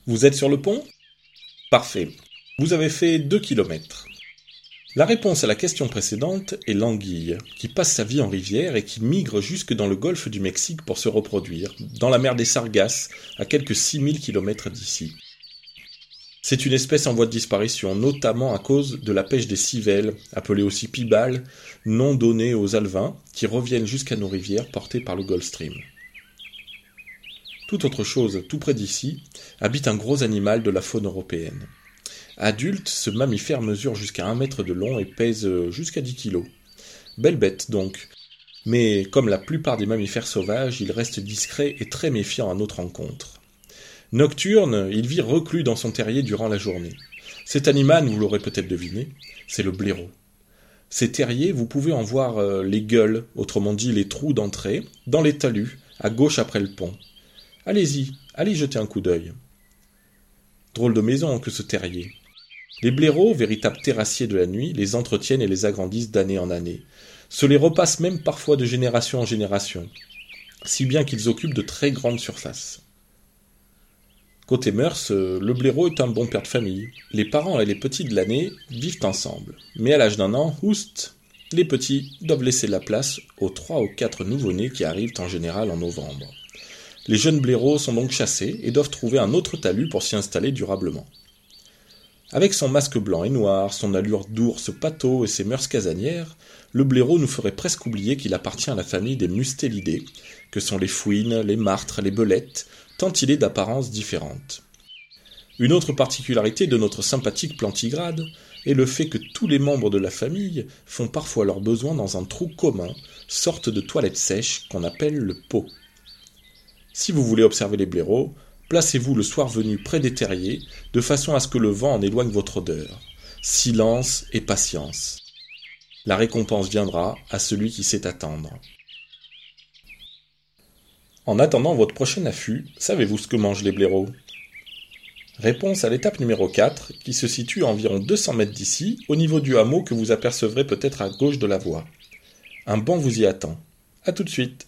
Vous êtes sur le pont ? Parfait. Vous avez fait 2 kilomètres. La réponse à la question précédente est l'anguille, qui passe sa vie en rivière et qui migre jusque dans le golfe du Mexique pour se reproduire, dans la mer des Sargasses, à quelques 6000 km d'ici. C'est une espèce en voie de disparition, notamment à cause de la pêche des civelles, appelée aussi pibales, nom donné aux alevins, qui reviennent jusqu'à nos rivières portés par le Gulf Stream. Tout autre chose, tout près d'ici, habite un gros animal de la faune européenne. Adulte, ce mammifère mesure jusqu'à 1 mètre de long et pèse jusqu'à 10 kg. Belle bête donc, mais comme la plupart des mammifères sauvages, il reste discret et très méfiant à notre rencontre. Nocturne, il vit reclus dans son terrier durant la journée. Cet animal, vous l'aurez peut-être deviné, c'est le blaireau. Ces terriers, vous pouvez en voir les gueules, autrement dit les trous d'entrée, dans les talus, à gauche après le pont. Allez-y, allez jeter un coup d'œil. Drôle de maison que ce terrier. Les blaireaux, véritables terrassiers de la nuit, les entretiennent et les agrandissent d'année en année. Se les repassent même parfois de génération en génération, si bien qu'ils occupent de très grandes surfaces. Côté mœurs, le blaireau est un bon père de famille. Les parents et les petits de l'année vivent ensemble. Mais à l'âge d'1 an, oust, les petits doivent laisser la place aux 3 ou 4 nouveau-nés qui arrivent en général en novembre. Les jeunes blaireaux sont donc chassés et doivent trouver un autre talus pour s'y installer durablement. Avec son masque blanc et noir, son allure d'ours pâteau et ses mœurs casanières, le blaireau nous ferait presque oublier qu'il appartient à la famille des mustélidés, que sont les fouines, les martres, les belettes, tant il est d'apparences différentes. Une autre particularité de notre sympathique plantigrade est le fait que tous les membres de la famille font parfois leurs besoins dans un trou commun, sorte de toilette sèche qu'on appelle le pot. Si vous voulez observer les blaireaux, placez-vous le soir venu près des terriers, de façon à ce que le vent en éloigne votre odeur. Silence et patience. La récompense viendra à celui qui sait attendre. En attendant votre prochain affût, savez-vous ce que mangent les blaireaux ? Réponse à l'étape numéro 4, qui se situe à environ 200 mètres d'ici, au niveau du hameau que vous apercevrez peut-être à gauche de la voie. Un banc vous y attend. À tout de suite.